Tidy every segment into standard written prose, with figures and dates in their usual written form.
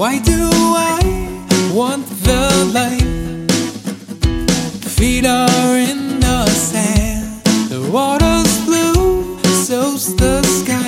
Why do I want the light? Feet are in the sand, the water's blue, so's the sky.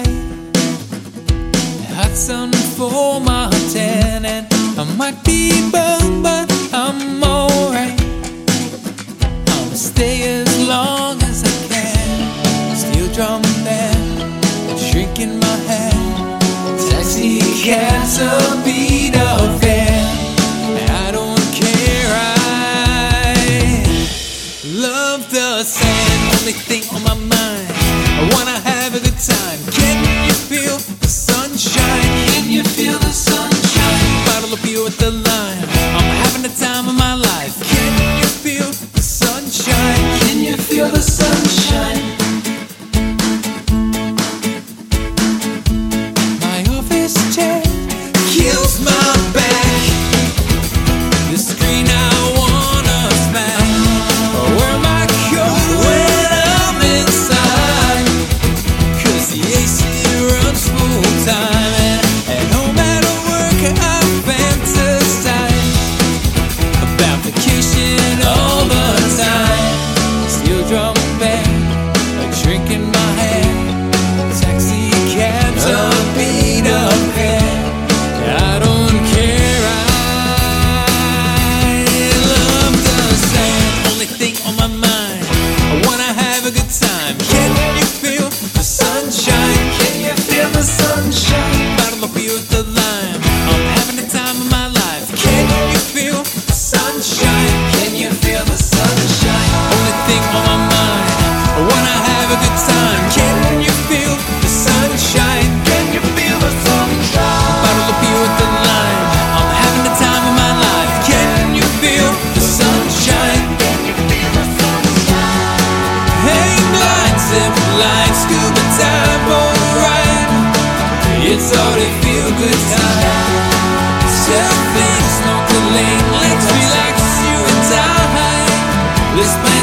Hot sun for my tan, and I might be burned, but I'm alright. I'll stay as long as I can. Steel drum band, shrink in my hand. Taxi cabs a beat of van. I don't care, I love the sand. Only thing on my mind, I wanna have a good time. Can you feel the sunshine? Can you feel the sunshine? Bottle of beer with the lime, I'm having the time of my life. Can you feel the sunshine? Can you feel the sunshine? My office chair kills my back. The screen I wanna smack. Wear my coat when I'm inside, 'cause the AC runs full time. And home at work I fantasize about vacation all the time. Steel drum band, a drink in my hand. Taxi cabs a beat of van. I don't care, I love the sand. Only thing on my mind, I wanna have a good time. Can you feel the sunshine? Can you feel the sunshine? Bottle of beer with the lime, I'm having the time of my life. Can you feel the sunshine? Can you feel the sunshine? Only thing on my mind, I wanna have a good time. Can you feel the sunshine? Can you feel the sunshine? Bottle of beer with the lime, I'm having the time of my life. Can you feel the sunshine? Can you feel the sunshine? Hang glide, zip line, scuba dive, boat ride. It's all a feel good time. Surfing, snorkeling, let's relax, you and I. Let's